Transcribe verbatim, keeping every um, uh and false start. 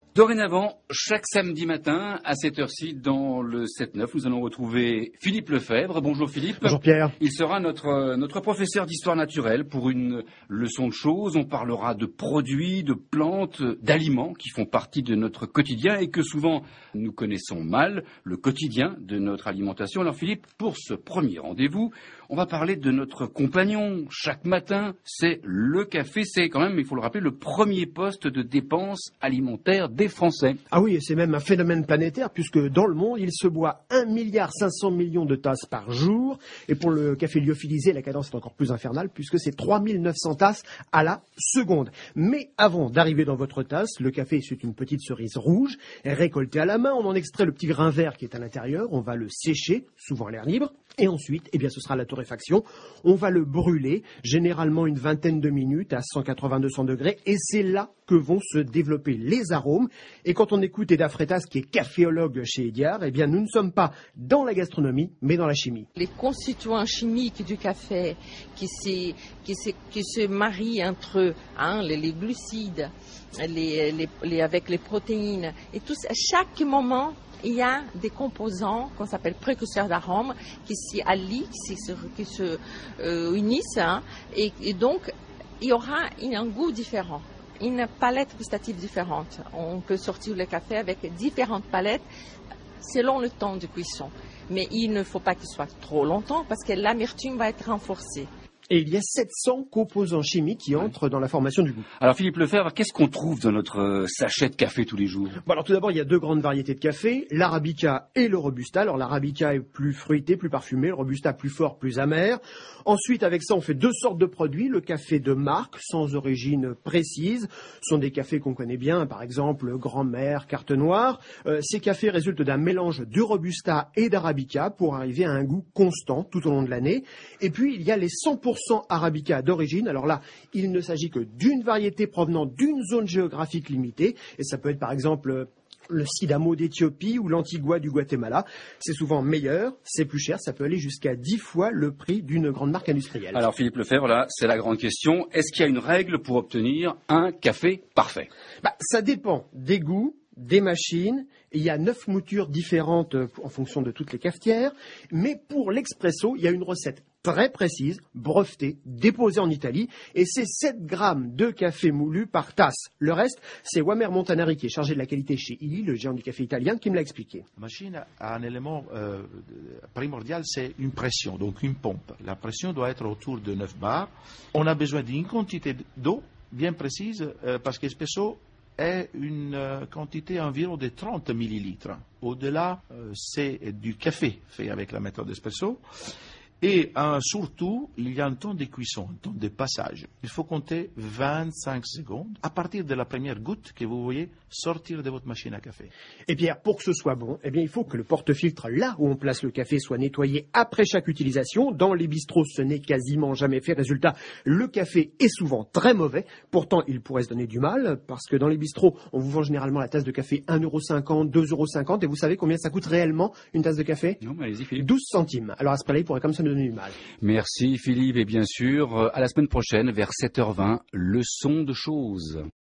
Dorénavant, chaque samedi matin, à cette heure-ci, dans le sept neuf, nous allons retrouver Philippe Lefebvre. Bonjour Philippe. Bonjour Pierre. Il sera notre, notre professeur d'histoire naturelle pour une leçon de choses. On parlera de produits, de plantes, d'aliments qui font partie de notre quotidien et que souvent nous connaissons mal, le quotidien de notre alimentation. Alors Philippe, pour ce premier rendez-vous, on va parler de notre compagnon. Chaque matin, c'est le café. C'est quand même, il faut le rappeler, le premier poste de dépenses alimentaires des Français. Ah oui, c'est même un phénomène planétaire puisque dans le monde, il se boit un milliard cinq cents millions de tasses par jour. Et pour le café lyophilisé, la cadence est encore plus infernale puisque c'est trois mille neuf cents tasses à la seconde. Mais avant d'arriver dans votre tasse, le café c'est une petite cerise rouge récoltée à la main. On en extrait le petit grain vert qui est à l'intérieur. On va le sécher, souvent à l'air libre. Et ensuite, eh bien, ce sera la torréfaction. On va le brûler, généralement une vingtaine de minutes à cent quatre-vingts à deux cents degrés. Et c'est là que vont se développer les arômes. Et quand on écoute Eda Freitas, qui est caféologue chez Ediard, eh bien, nous ne sommes pas dans la gastronomie, mais dans la chimie. Les constituants chimiques du café qui, qui, qui se marient entre eux, hein, les, les glucides, les, les, les, avec les protéines, et tout, à chaque moment, il y a des composants qu'on s'appelle précurseurs d'arômes qui s'y allient, qui se, qui se euh, unissent, hein, et, et donc il y aura un goût différent, une palette gustative différente. On peut sortir le café avec différentes palettes selon le temps de cuisson. Mais il ne faut pas qu'il soit trop longtemps parce que l'amertume va être renforcée. Et il y a sept cents composants chimiques qui entrent dans la formation du goût. Alors Philippe Lefebvre, qu'est-ce qu'on trouve dans notre sachet de café tous les jours? Bon, alors tout d'abord, il y a deux grandes variétés de café, l'arabica et le robusta. Alors l'arabica est plus fruité, plus parfumé, le robusta plus fort, plus amer. Ensuite, avec ça, on fait deux sortes de produits. Le café de marque, sans origine précise, sont des cafés qu'on connaît bien, par exemple Grand-Mère, Carte Noire. Euh, ces cafés résultent d'un mélange de robusta et d'arabica pour arriver à un goût constant tout au long de l'année. Et puis, il y a les cent pour cent arabica d'origine. Alors là, il ne s'agit que d'une variété provenant d'une zone géographique limitée. Et ça peut être par exemple le sidamo d'Éthiopie ou l'antigua du Guatemala. C'est souvent meilleur, c'est plus cher, ça peut aller jusqu'à dix fois le prix d'une grande marque industrielle. Alors Philippe Lefebvre, là, c'est la grande question. Est-ce qu'il y a une règle pour obtenir un café parfait? Bah, ça dépend des goûts, des machines. Il y a neuf moutures différentes en fonction de toutes les cafetières. Mais pour l'expresso, il y a une recette très précise, brevetée, déposée en Italie. Et c'est sept grammes de café moulu par tasse. Le reste, c'est Wamer Montanari, qui est chargé de la qualité chez Illy, le géant du café italien, qui me l'a expliqué. La machine a un élément euh, primordial, c'est une pression, donc une pompe. La pression doit être autour de neuf bars. On a besoin d'une quantité d'eau bien précise, euh, parce qu'espresso est une euh, quantité environ de trente millilitres. Au-delà, euh, c'est du café fait avec la méthode espresso. Et euh, surtout, il y a un temps de cuisson, un temps de passage. Il faut compter vingt-cinq secondes à partir de la première goutte que vous voyez sortir de votre machine à café. Et Pierre, pour que ce soit bon, eh bien, il faut que le porte-filtre, là où on place le café, soit nettoyé après chaque utilisation. Dans les bistrots, ce n'est quasiment jamais fait. Résultat, le café est souvent très mauvais. Pourtant, il pourrait se donner du mal, parce que dans les bistrots, on vous vend généralement la tasse de café un euro cinquante, deux euros cinquante. Et vous savez combien ça coûte réellement, une tasse de café? Non, mais allez-y Philippe. douze centimes. Alors à ce prix-là, il pourrait comme ça nous donner du mal. Merci Philippe, et bien sûr, à la semaine prochaine, vers sept heures vingt, leçon de choses.